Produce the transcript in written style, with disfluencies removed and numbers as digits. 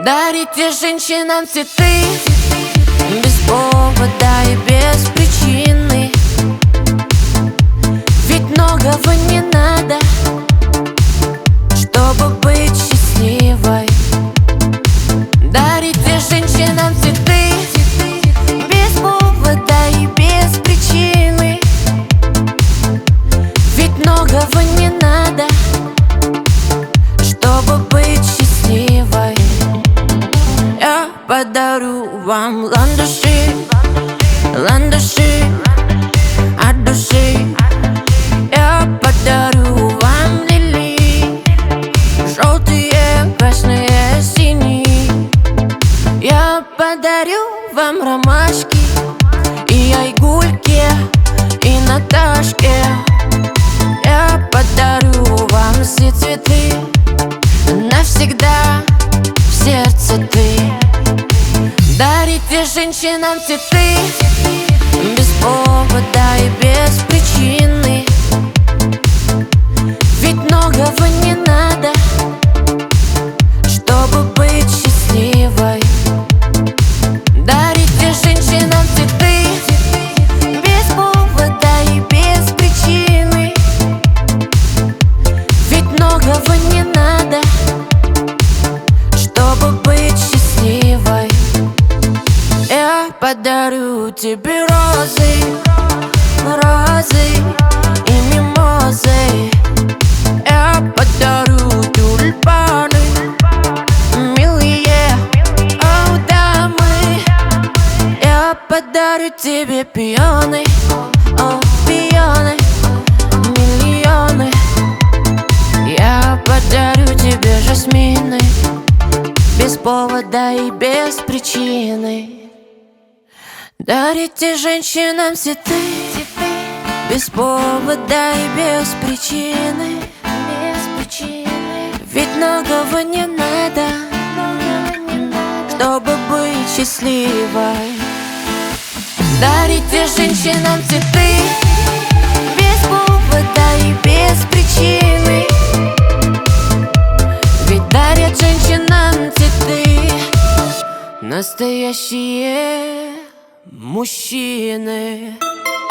Дарите женщинам цветы без повода и без причины. Ведь многого не надо, чтобы быть счастливой. Дарите женщинам цветы без повода и без причины. Ведь многого не надо, чтобы быть счастливой. Я подарю вам ландыши, ландыши от души. Я подарю вам лилии, желтые, красные, синие. Я подарю вам ромашки и айгульки, и Наташке. Я подарю вам все цветы, навсегда в сердце ты. Дарите женщинам цветы без повода и без причины. Ведь многого не надо, чтобы быть счастливой. Дарите женщинам цветы без повода и без причины. Ведь многого не надо, чтобы быть счастливой. Я подарю тебе розы, розы и мимозы. Я подарю тюльпаны, милые, о, дамы. Я подарю тебе пионы, о, пионы, миллионы. Я подарю тебе жасмины без повода и без причины. Дарите женщинам цветы без повода и без причины. Ведь многого не надо, чтобы быть счастливой. Дарите женщинам цветы без повода и без причины. Ведь дарят женщинам цветы настоящие мужчины.